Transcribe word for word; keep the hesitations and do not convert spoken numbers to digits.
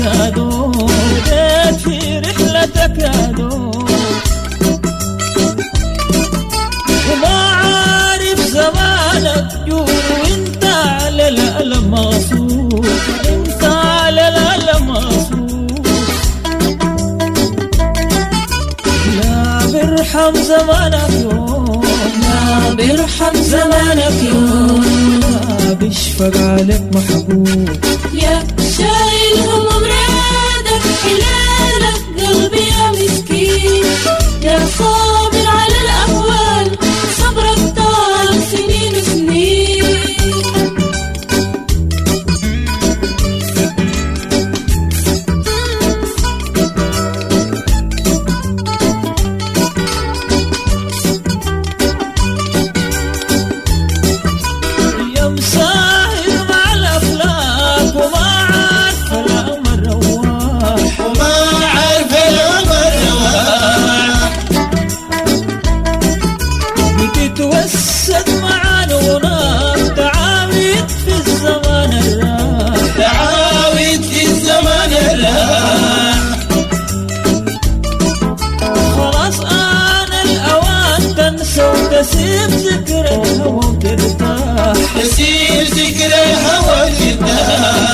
يا دوب بديت في رحلتك يا دوب وما عارف زمانك جور وانت على الألم مغصوب انت على الألم مغصوب لا بيرحم زمانك يوم لا بيرحم زمانك يوم لا بيشفق عليك محبوب يا شايل هموم رادك حلالك قلبي يا مسكين يا صابر على الأهوال صبرك طال سنين وسنين يا مساهر مع الأفلاك وما عارف الأمر رواح وما عارف العمر رواح بتتوسد مع نوناك تعاويد في الزمان الراح تعاود في الزمن الراح خلاص آن الأوان تنسى وتسيب ذكر الهوى وترتاح تسير ذكر الهوى الجداح